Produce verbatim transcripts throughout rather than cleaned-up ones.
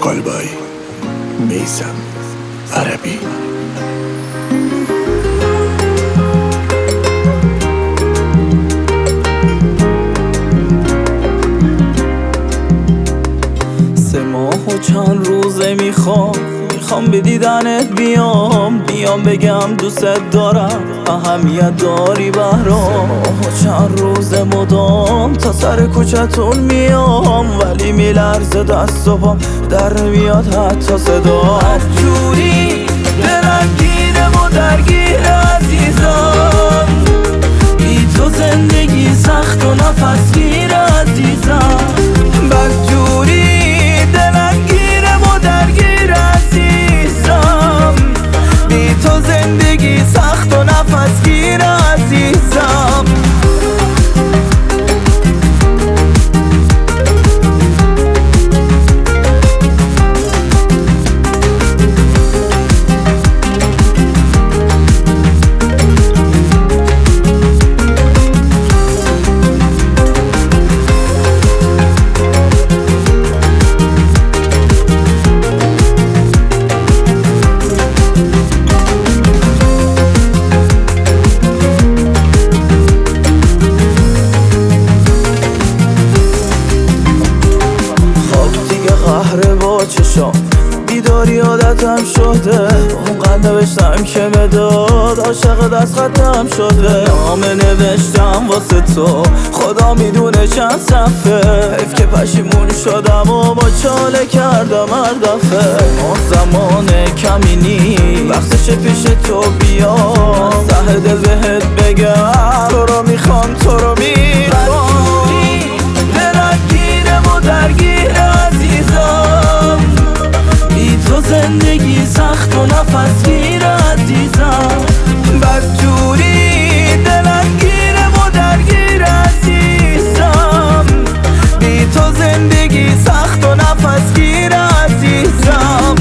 قلبای میثم عربی. سه ماه و چند روزه میخوام میخوام به دیدنت بیام بیام بگم دوست دارم اهمیت داری برام. سه ماه و چند روزه مدام تا سر کوچتون میام ولی میلرزه دست و پام در نمیاد حتی صدا. جوری دلم و درگیر عزیزم بی تو زندگی سخت و نفس گیر عزیزم. بدجوری زندگی سخت و نفس گیر عزیزم. چشام بیداری عادتم شده اونقدر نوشتم که مداد عاشق دست خطم شده. نامه نوشتم واسه تو خدا میدونه چند صفحه حیف که پشیمون شدم و با چاله کردم هر دفعه. ما زمان کمی نی وقتش پیش تو بیا ته دل بهت بگم تو رو میخوام تو رو میخوام. دلم و درگیر عزیزم بی تو زندگی سخت و نفس گیر عزیزم. بدجوری دلم گیرم و درگیر عزیزم بی تو زندگی سخت و نفس گیر عزیزم.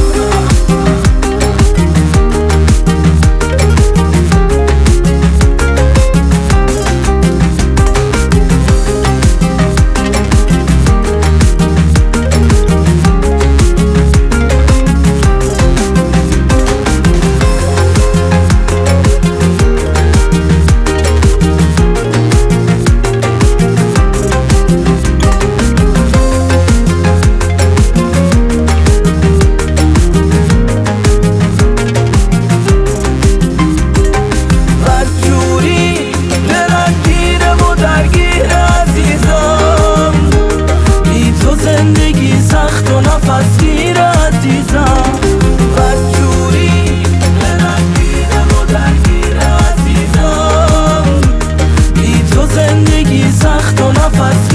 زندگی سخت و نفس گیر عزیزم. بدجوری دلم گیرم و درگیر عزیزم بی تو زندگی سخت و نفس